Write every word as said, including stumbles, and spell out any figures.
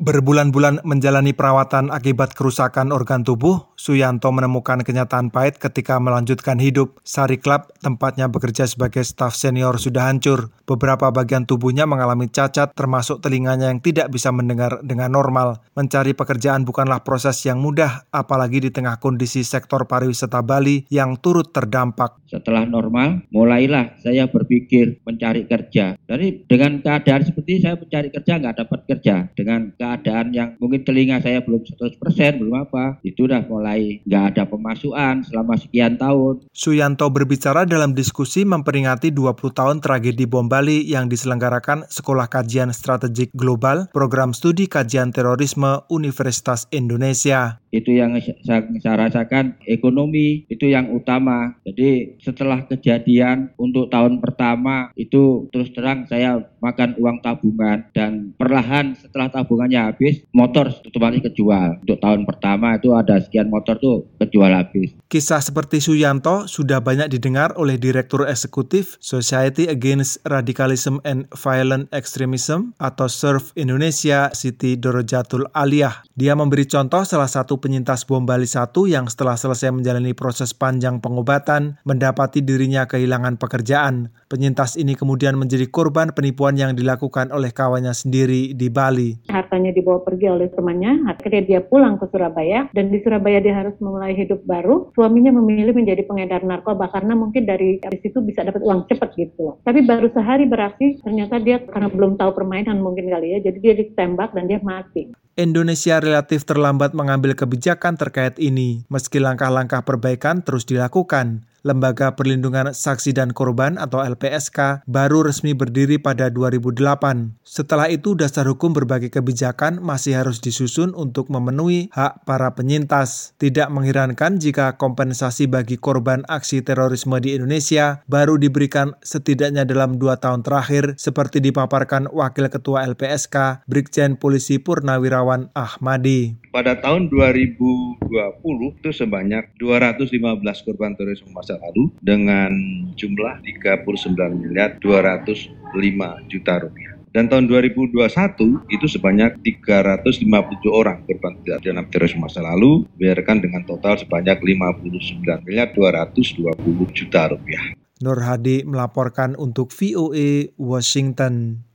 Berbulan-bulan menjalani perawatan akibat kerusakan organ tubuh, Suyanto menemukan kenyataan pahit ketika melanjutkan hidup. Sari Club, tempatnya bekerja sebagai staf senior, sudah hancur. Beberapa bagian tubuhnya mengalami cacat, termasuk telinganya yang tidak bisa mendengar dengan normal. Mencari pekerjaan bukanlah proses yang mudah, apalagi di tengah kondisi sektor pariwisata Bali yang turut terdampak. Setelah normal, mulailah saya berpikir mencari kerja. Jadi dengan keadaan seperti saya mencari kerja, nggak dapat kerja. Dengan keadaan yang mungkin telinga saya belum seratus persen, belum apa, itu udah mulai nggak ada pemasukan selama sekian tahun. Suyanto berbicara dalam diskusi memperingati dua puluh tahun tragedi bom Bali yang diselenggarakan Sekolah Kajian Strategik Global, Program Studi Kajian Terorisme Universitas Indonesia. Itu yang saya, saya rasakan, ekonomi itu yang utama. Jadi setelah kejadian untuk tahun pertama itu terus terang saya makan uang tabungan, dan perlahan setelah tabungannya habis, motor otomatis kejual. Untuk tahun pertama itu ada sekian motor tuh kejual habis. Kisah seperti Suyanto sudah banyak didengar oleh Direktur Eksekutif Society Against Radicalism and Violent Extremism atau S E R V Indonesia, Siti Dorojatul Aliyah. Dia memberi contoh salah satu penyintas bom Bali satu yang setelah selesai menjalani proses panjang pengobatan, mendapati dirinya kehilangan pekerjaan. Penyintas ini kemudian menjadi korban penipuan yang dilakukan oleh kawannya sendiri di Bali. Hartanya dibawa pergi oleh temannya, akhirnya dia pulang ke Surabaya, dan di Surabaya dia harus memulai hidup baru. Suaminya memilih menjadi pengedar narkoba karena mungkin dari situ bisa dapat uang cepat gitu. Tapi baru sehari beraksi, ternyata dia karena belum tahu permainan mungkin kali ya, jadi dia ditembak dan dia mati. Indonesia relatif terlambat mengambil kebijakan terkait ini, meski langkah-langkah perbaikan terus dilakukan. Lembaga Perlindungan Saksi dan Korban atau L P S K baru resmi berdiri pada dua ribu delapan. Setelah itu dasar hukum berbagai kebijakan masih harus disusun untuk memenuhi hak para penyintas. Tidak mengherankan jika kompensasi bagi korban aksi terorisme di Indonesia baru diberikan setidaknya dalam dua tahun terakhir, seperti dipaparkan Wakil Ketua L P S K, Brigjen Polisi Purnawirawan Ahmadi. Pada tahun dua ribu dua puluh itu sebanyak dua ratus lima belas korban terorisme masa lalu dengan jumlah tiga puluh sembilan miliar dua ratus lima juta rupiah. Dan tahun dua ribu dua puluh satu itu sebanyak tiga ratus lima puluh tujuh orang korban dalam terorisme masa lalu, biarkan dengan total sebanyak lima puluh sembilan miliar dua ratus dua puluh juta rupiah. Nur Hadi melaporkan untuk V O A Washington.